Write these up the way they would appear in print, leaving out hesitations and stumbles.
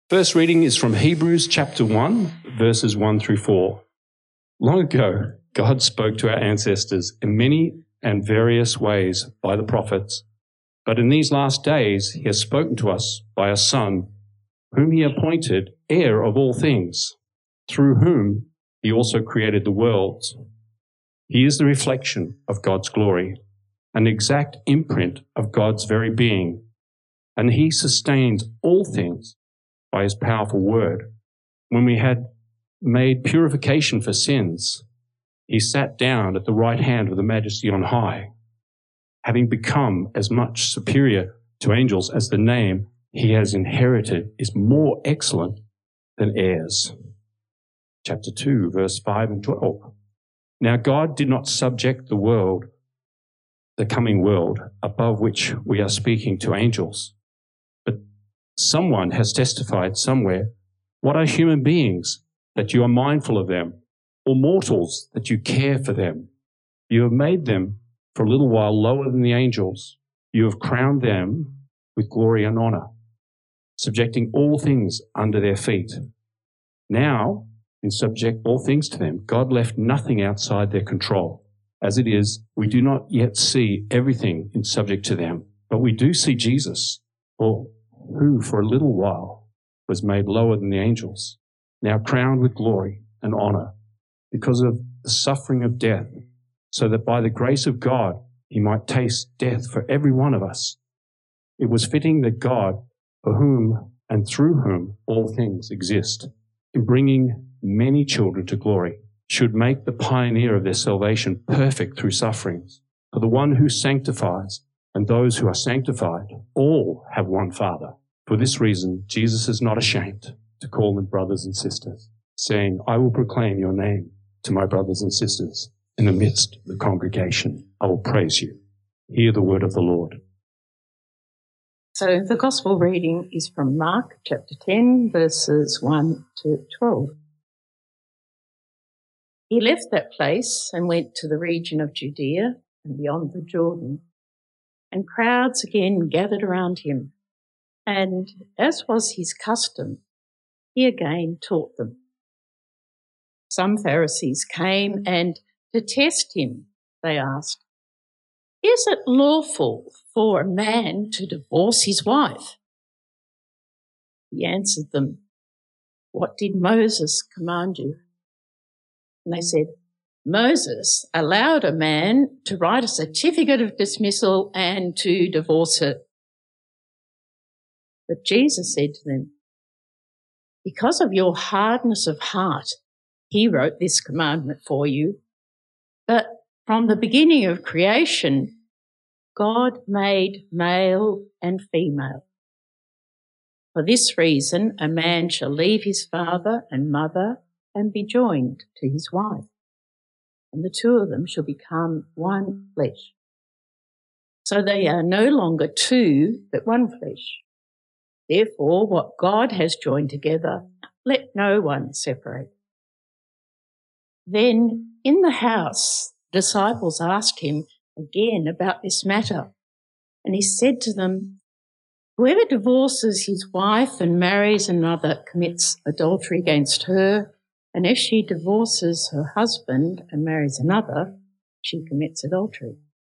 First reading is from Hebrews chapter 1, verses 1 through 4. Long ago, God spoke to our ancestors in many and various ways by the prophets. But in these last days, he has spoken to us by a Son, whom he appointed heir of all things, through whom he also created the worlds. He is the reflection of God's glory, an exact imprint of God's very being, and he sustains all things by his powerful word. When we had made purification for sins, he sat down at the right hand of the Majesty on high, having become as much superior to angels as the name he has inherited is more excellent than heirs. Chapter 2, verse 5 and 12. Now God did not subject the world, the coming world, above which we are speaking, to angels. Someone has testified somewhere, what are human beings that you are mindful of them, or mortals that you care for them? You have made them for a little while lower than the angels. You have crowned them with glory and honor, subjecting all things under their feet. Now, in subject all things to them, God left nothing outside their control. As it is, we do not yet see everything in subject to them, but we do see Jesus, who for a little while was made lower than the angels, now crowned with glory and honor because of the suffering of death, so that by the grace of God he might taste death for every one of us. It was fitting that God, for whom and through whom all things exist, in bringing many children to glory, should make the pioneer of their salvation perfect through sufferings. For the one who sanctifies and those who are sanctified all have one Father. For this reason, Jesus is not ashamed to call them brothers and sisters, saying, I will proclaim your name to my brothers and sisters. In the midst of the congregation, I will praise you. Hear the word of the Lord. So the Gospel reading is from Mark chapter 10, verses 1 to 12. He left that place and went to the region of Judea and beyond the Jordan, and crowds again gathered around him. And as was his custom, he again taught them. Some Pharisees came, and to test him, they asked, Is it lawful for a man to divorce his wife? He answered them, What did Moses command you? And they said, Moses allowed a man to write a certificate of dismissal and to divorce her. But Jesus said to them, Because of your hardness of heart, he wrote this commandment for you. But from the beginning of creation, God made male and female. For this reason, a man shall leave his father and mother and be joined to his wife, and the two of them shall become one flesh. So they are no longer two, but one flesh. Therefore, what God has joined together, let no one separate. Then in the house, the disciples asked him again about this matter, and he said to them, Whoever divorces his wife and marries another commits adultery against her, and if she divorces her husband and marries another, she commits adultery.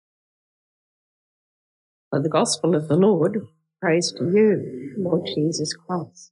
For the gospel of the Lord, praise to you, Lord Jesus Christ.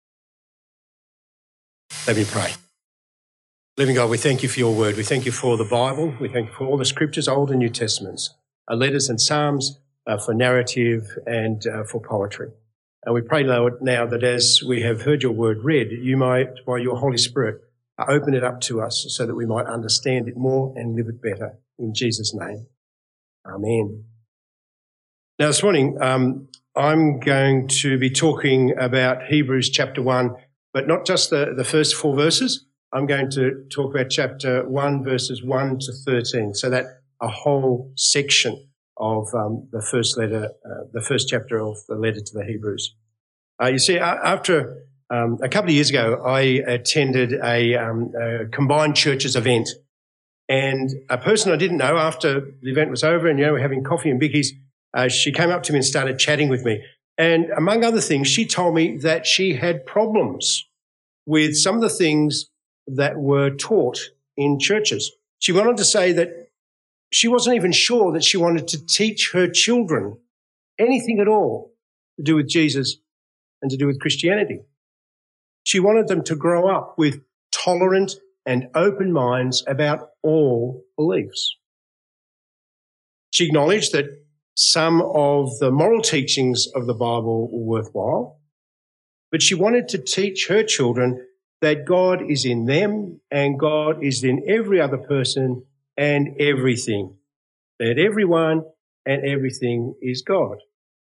Let me pray. Living God, we thank you for your word. We thank you for the Bible. We thank you for all the scriptures, Old and New Testaments, letters and psalms, for narrative and for poetry. And we pray, Lord, now that as we have heard your word read, you might, by your Holy Spirit, open it up to us so that we might understand it more and live it better. In Jesus' name, amen. Now, this morning, I'm going to be talking about Hebrews chapter 1, but not just the first 4 verses. I'm going to talk about chapter 1, verses 1 to 13, so that a whole section of the first chapter of the letter to the Hebrews. You see, after a couple of years ago, I attended a combined churches event, and a person I didn't know, after the event was over and, we're having coffee and bickies, she came up to me and started chatting with me. And among other things, she told me that she had problems with some of the things that were taught in churches. She went on to say that she wasn't even sure that she wanted to teach her children anything at all to do with Jesus and to do with Christianity. She wanted them to grow up with tolerant and open minds about all beliefs. She acknowledged that some of the moral teachings of the Bible were worthwhile, but she wanted to teach her children that God is in them and God is in every other person and everything, that everyone and everything is God.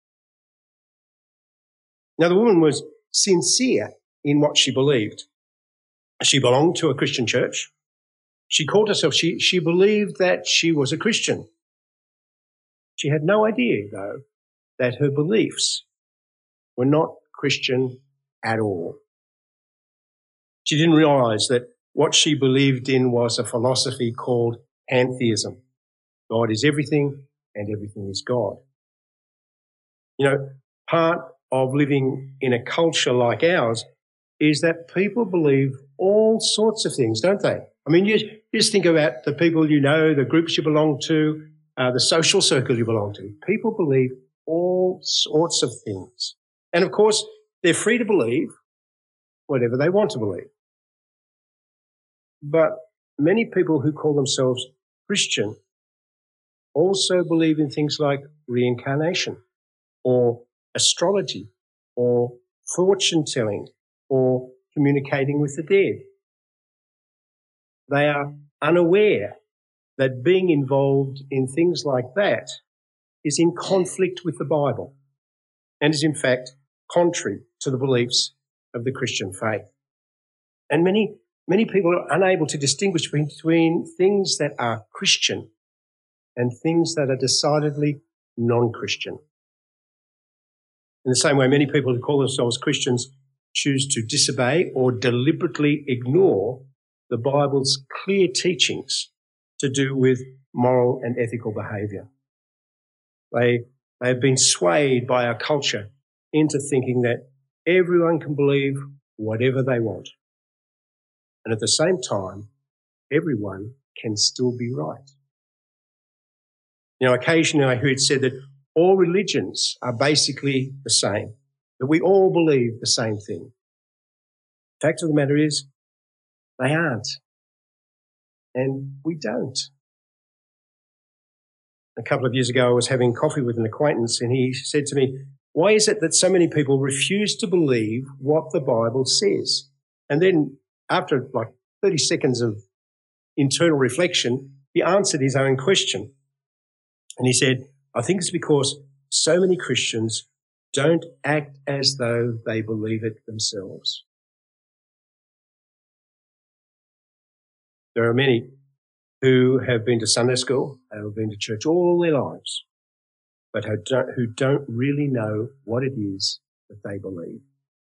Now, the woman was sincere in what she believed. She belonged to a Christian church. She called herself, she believed that she was a Christian. She had no idea, though, that her beliefs were not Christian at all. She didn't realise that what she believed in was a philosophy called pantheism. God is everything and everything is God. You know, part of living in a culture like ours is that people believe all sorts of things, don't they? I mean, you just think about the people you know, the groups you belong to, the social circle you belong to. People believe all sorts of things. And of course, they're free to believe whatever they want to believe. But many people who call themselves Christian also believe in things like reincarnation or astrology or fortune telling or communicating with the dead. They are unaware that being involved in things like that is in conflict with the Bible and is in fact contrary to the beliefs of the Christian faith. And many people are unable to distinguish between things that are Christian and things that are decidedly non-Christian. In the same way, many people who call themselves Christians choose to disobey or deliberately ignore the Bible's clear teachings to do with moral and ethical behaviour. They have been swayed by our culture into thinking that everyone can believe whatever they want. And at the same time, everyone can still be right. You know, occasionally I hear it said that all religions are basically the same, that we all believe the same thing. The fact of the matter is, they aren't. And we don't. A couple of years ago, I was having coffee with an acquaintance and he said to me, why is it that so many people refuse to believe what the Bible says? And then after like 30 seconds of internal reflection, he answered his own question. And he said, I think it's because so many Christians don't act as though they believe it themselves. There are many who have been to Sunday school, who have been to church all their lives, but who don't really know what it is that they believe.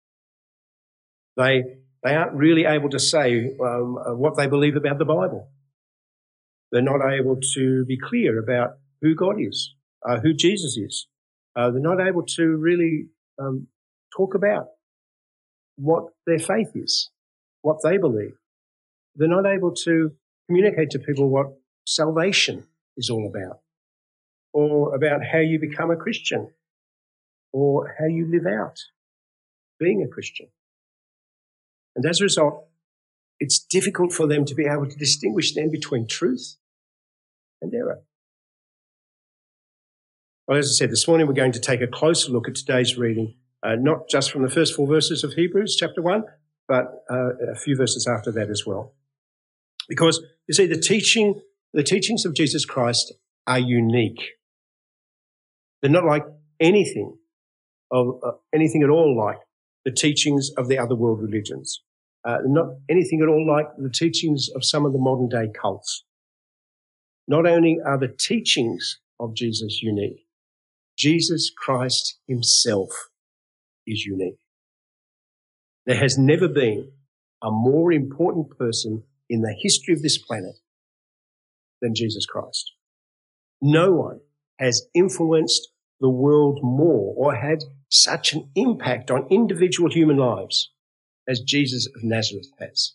They aren't really able to say what they believe about the Bible. They're not able to be clear about who God is, who Jesus is. They're not able to really talk about what their faith is, what they believe. They're not able to communicate to people what salvation is all about, or about how you become a Christian, or how you live out being a Christian. And as a result, it's difficult for them to be able to distinguish then between truth and error. Well, as I said, this morning we're going to take a closer look at today's reading, not just from the first 4 verses of Hebrews chapter 1, but a few verses after that as well. Because, you see, the teachings of Jesus Christ are unique. They're not like anything at all like the teachings of the other world religions. Not anything at all like the teachings of some of the modern day cults. Not only are the teachings of Jesus unique, Jesus Christ himself is unique. There has never been a more important person in the history of this planet than Jesus Christ. No one has influenced the world more or had such an impact on individual human lives as Jesus of Nazareth has.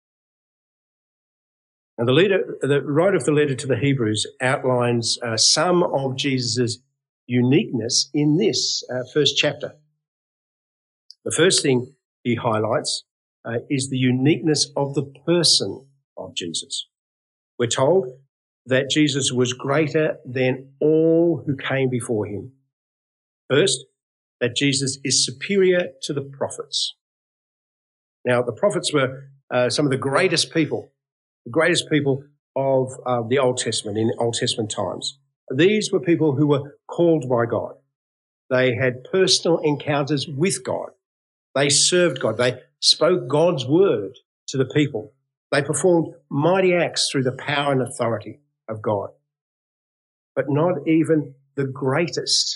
And the writer of the letter to the Hebrews outlines some of Jesus' uniqueness in this first chapter. The first thing he highlights is the uniqueness of the person of Jesus. We're told that Jesus was greater than all who came before him. First, that Jesus is superior to the prophets. Now, the prophets were some of the greatest people of the Old Testament, in Old Testament times. These were people who were called by God. They had personal encounters with God. They served God. They spoke God's word to the people. They performed mighty acts through the power and authority of God. But not even the greatest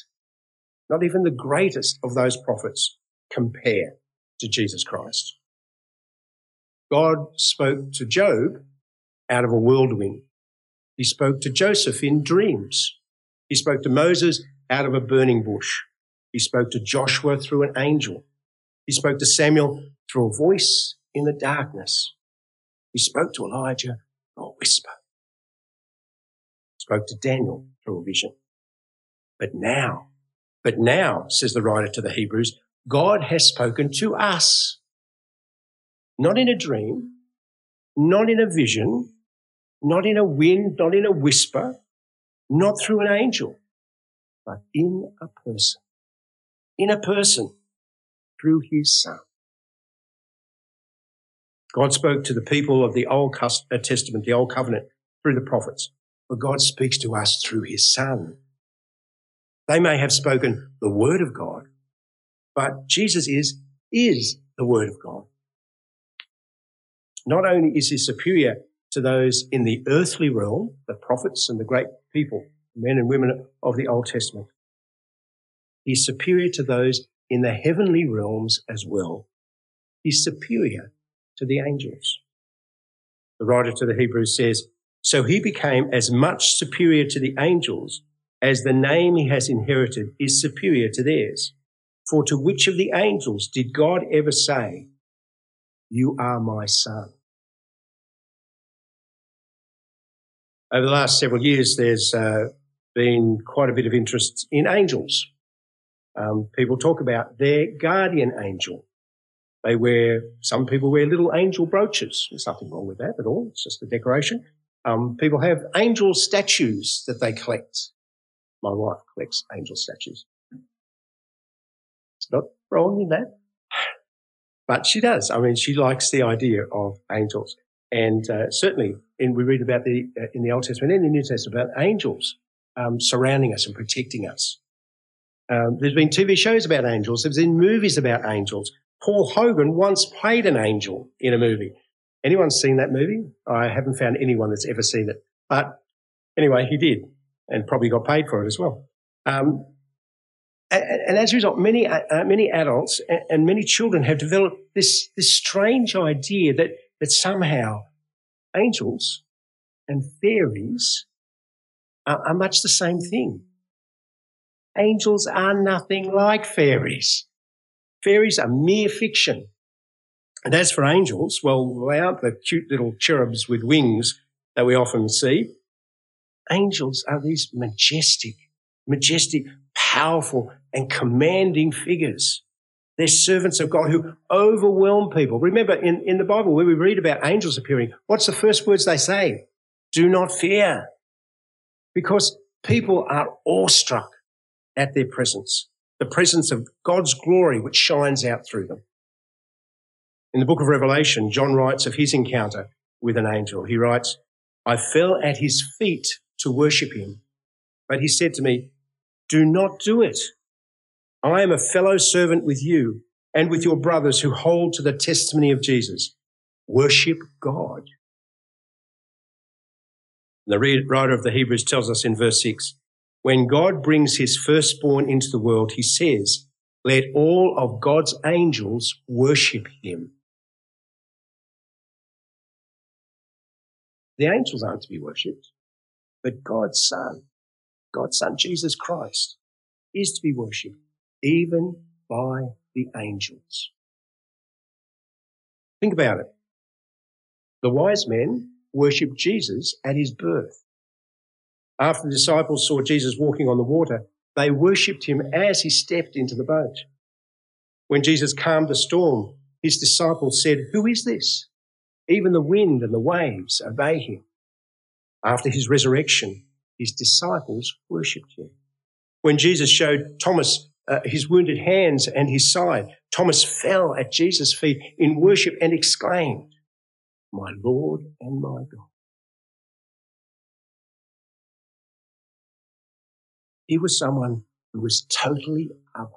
of those prophets compare to Jesus Christ. God spoke to Job out of a whirlwind. He spoke to Joseph in dreams. He spoke to Moses out of a burning bush. He spoke to Joshua through an angel. He spoke to Samuel through a voice in the darkness. He spoke to Elijah through a whisper. He spoke to Daniel through a vision. But now, says the writer to the Hebrews, God has spoken to us. Not in a dream, not in a vision, not in a wind, not in a whisper, not through an angel, but in a person. In a person, through his Son. God spoke to the people of the Old Testament, the Old Covenant, through the prophets. But God speaks to us through his Son. They may have spoken the word of God, but Jesus is the word of God. Not only is he superior to those in the earthly realm, the prophets and the great people, men and women of the Old Testament, he's superior to those in the heavenly realms as well. He's superior to the angels. The writer to the Hebrews says, so he became as much superior to the angels as the name he has inherited is superior to theirs. For to which of the angels did God ever say, you are my son? Over the last several years, there's been quite a bit of interest in angels. People talk about their guardian angel. Some people wear little angel brooches. There's nothing wrong with that at all. It's just a decoration. People have angel statues that they collect. My wife collects angel statues. It's not wrong in that. But she does. I mean, she likes the idea of angels. And certainly, we read about in the Old Testament and the New Testament about angels surrounding us and protecting us. There's been TV shows about angels. There's been movies about angels. Paul Hogan once played an angel in a movie. Anyone seen that movie? I haven't found anyone that's ever seen it. But anyway, he did, and probably got paid for it as well. And as a result, many adults and many children have developed this strange idea that somehow angels and fairies are much the same thing. Angels are nothing like fairies. Fairies are mere fiction. And as for angels, well, they aren't the cute little cherubs with wings that we often see. Angels are these majestic, powerful and commanding figures. They're servants of God who overwhelm people. Remember, in the Bible, where we read about angels appearing, what's the first words they say? Do not fear. Because people are awestruck at their presence, the presence of God's glory which shines out through them. In the book of Revelation, John writes of his encounter with an angel. He writes, I fell at his feet to worship him, but he said to me, do not do it. I am a fellow servant with you and with your brothers who hold to the testimony of Jesus. Worship God. The writer of the Hebrews tells us in verse 6, when God brings his firstborn into the world, he says, let all of God's angels worship him. The angels aren't to be worshipped, but God's Son, Jesus Christ, is to be worshipped, even by the angels. Think about it. The wise men worshipped Jesus at his birth. After the disciples saw Jesus walking on the water, they worshipped him as he stepped into the boat. When Jesus calmed the storm, his disciples said, "Who is this? Even the wind and the waves obey him." After his resurrection, his disciples worshipped him. When Jesus showed Thomas his wounded hands and his side, Thomas fell at Jesus' feet in worship and exclaimed, "My Lord and my God." He was someone who was totally other.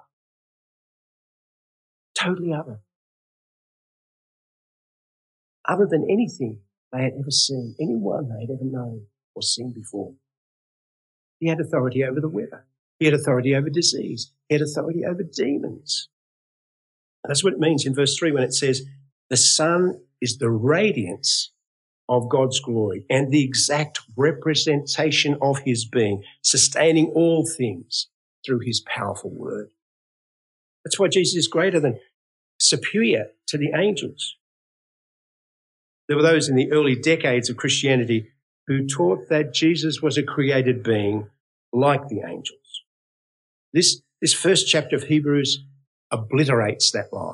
Totally other. Other than anything they had ever seen, anyone they had ever known or seen before. He had authority over the weather. He had authority over disease. He had authority over demons. And that's what it means in verse 3 when it says, the Son is the radiance of God's glory and the exact representation of his being, sustaining all things through his powerful word. That's why Jesus is greater than, superior to the angels. There were those in the early decades of Christianity who taught that Jesus was a created being like the angels. This first chapter of Hebrews obliterates that lie.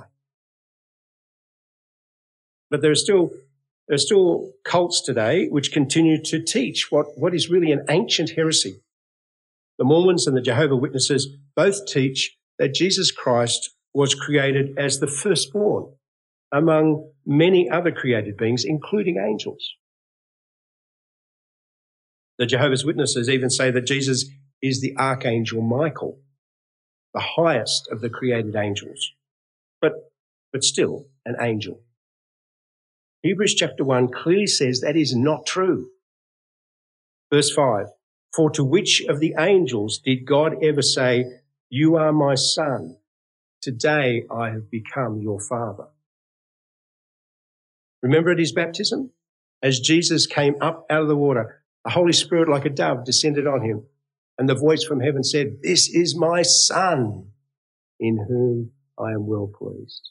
But there are still cults today which continue to teach what is really an ancient heresy. The Mormons and the Jehovah's Witnesses both teach that Jesus Christ was created as the firstborn among many other created beings, including angels. The Jehovah's Witnesses even say that Jesus is the Archangel Michael, the highest of the created angels, but still an angel. Hebrews chapter 1 clearly says that is not true. Verse 5, for to which of the angels did God ever say, "You are my son, today I have become your father"? Remember at his baptism? As Jesus came up out of the water, the Holy Spirit like a dove descended on him, and the voice from heaven said, "This is my son, in whom I am well pleased."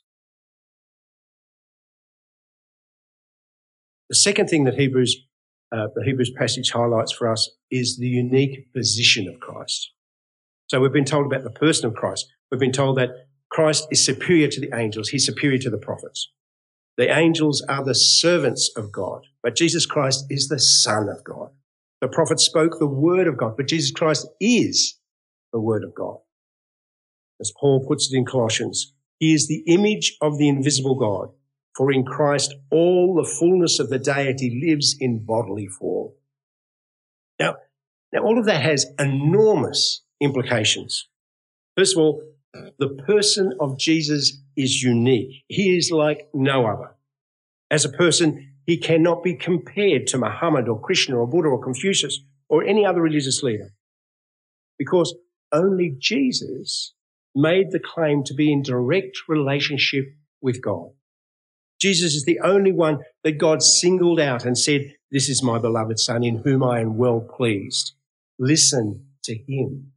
The second thing that the Hebrews passage highlights for us is the unique position of Christ. So we've been told about the person of Christ. We've been told that Christ is superior to the angels. He's superior to the prophets. The angels are the servants of God, but Jesus Christ is the Son of God. The prophets spoke the word of God, but Jesus Christ is the word of God. As Paul puts it in Colossians, he is the image of the invisible God. For in Christ, all the fullness of the deity lives in bodily form. Now all of that has enormous implications. First of all, the person of Jesus is unique. He is like no other. As a person, he cannot be compared to Muhammad or Krishna or Buddha or Confucius or any other religious leader, because only Jesus made the claim to be in direct relationship with God. Jesus is the only one that God singled out and said, "This is my beloved Son in whom I am well pleased. Listen to him."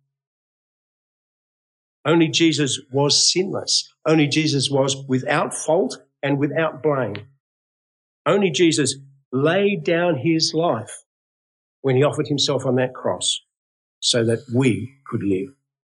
Only Jesus was sinless. Only Jesus was without fault and without blame. Only Jesus laid down his life when he offered himself on that cross so that we could live.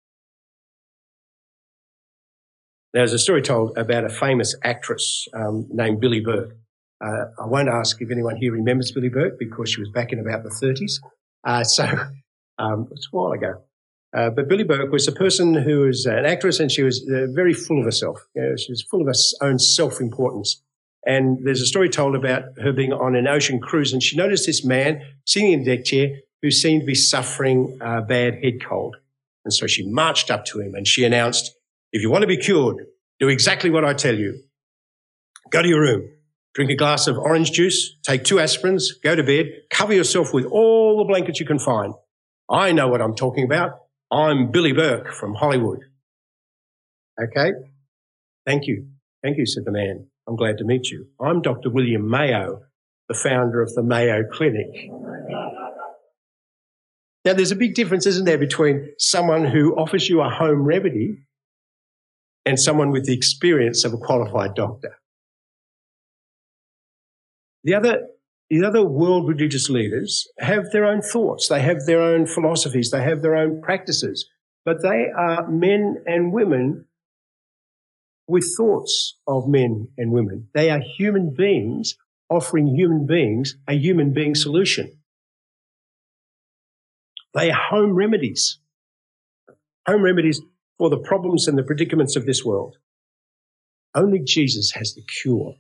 There's a story told about a famous actress named Billie Burke. I won't ask if anyone here remembers Billie Burke because she was back in about the 30s. It's a while ago. But Billie Burke was a person who was an actress, and she was very full of herself. She was full of her own self-importance. And there's a story told about her being on an ocean cruise, and she noticed this man sitting in a deck chair who seemed to be suffering a bad head cold. And so she marched up to him and she announced, "If you want to be cured, do exactly what I tell you. Go to your room, drink a glass of orange juice, take 2 aspirins, go to bed, cover yourself with all the blankets you can find. I know what I'm talking about. I'm Billie Burke from Hollywood." "Okay, thank you, said the man. "I'm glad to meet you. I'm Dr. William Mayo, the founder of the Mayo Clinic." Now, there's a big difference, isn't there, between someone who offers you a home remedy and someone with the experience of a qualified doctor. The other world religious leaders have their own thoughts, they have their own philosophies, they have their own practices, but they are men and women with thoughts of men and women. They are human beings offering human beings a human being solution. They are home remedies for the problems and the predicaments of this world. Only Jesus has the cure.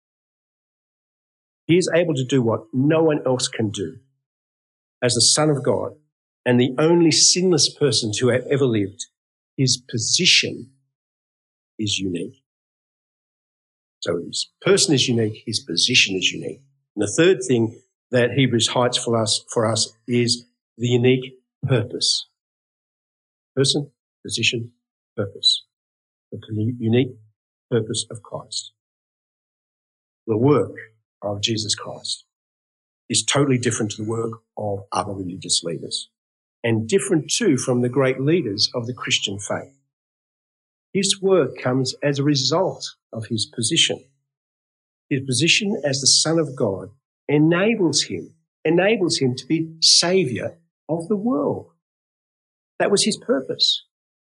He is able to do what no one else can do. As the Son of God and the only sinless person to have ever lived, his position is unique. So his person is unique, his position is unique. And the third thing that Hebrews highlights for us is the unique purpose. Person, position, purpose. The unique purpose of Christ. The work of Jesus Christ is totally different to the work of other religious leaders, and different too from the great leaders of the Christian faith. His work comes as a result of his position. His position as the Son of God enables him to be Saviour of the world. That was his purpose.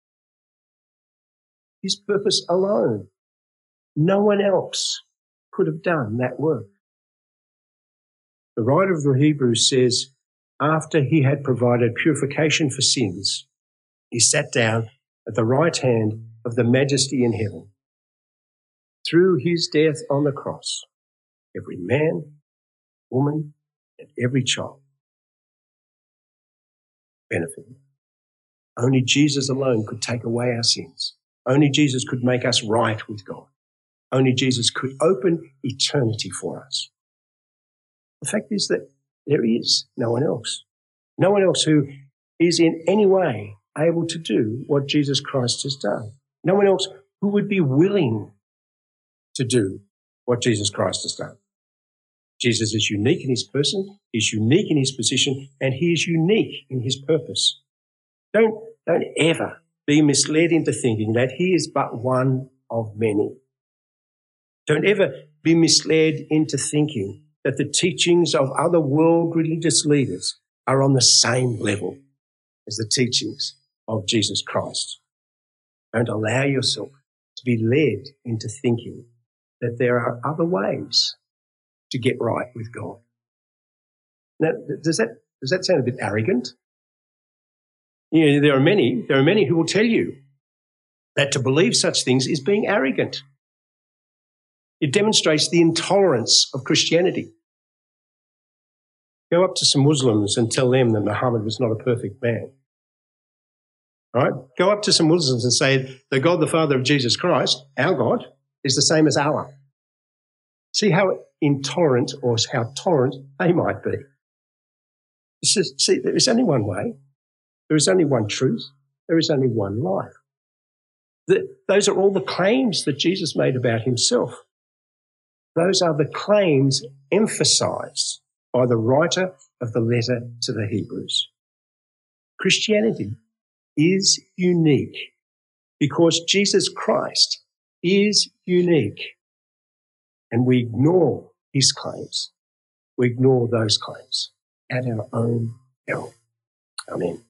His purpose alone. No one else could have done that work. The writer of the Hebrews says, after he had provided purification for sins, he sat down at the right hand of the Majesty in heaven. Through his death on the cross, every man, woman, and every child benefited. Only Jesus alone could take away our sins. Only Jesus could make us right with God. Only Jesus could open eternity for us. The fact is that there is no one else. No one else who is in any way able to do what Jesus Christ has done. No one else who would be willing to do what Jesus Christ has done. Jesus is unique in his person, he's unique in his position, and he is unique in his purpose. Don't ever be misled into thinking that he is but one of many. Don't ever be misled into thinking that the teachings of other world religious leaders are on the same level as the teachings of Jesus Christ. Don't allow yourself to be led into thinking that there are other ways to get right with God. Now, does that sound a bit arrogant? You know, there are many who will tell you that to believe such things is being arrogant. It demonstrates the intolerance of Christianity. Go up to some Muslims and tell them that Muhammad was not a perfect man. All right? Go up to some Muslims and say the God, the Father of Jesus Christ, our God, is the same as Allah. See how intolerant or how tolerant they might be. See, there is only one way. There is only one truth. There is only one life. Those are all the claims that Jesus made about himself. Those are the claims emphasized by the writer of the letter to the Hebrews. Christianity is unique because Jesus Christ is unique. And we ignore his claims. We ignore those claims at our own peril. Amen.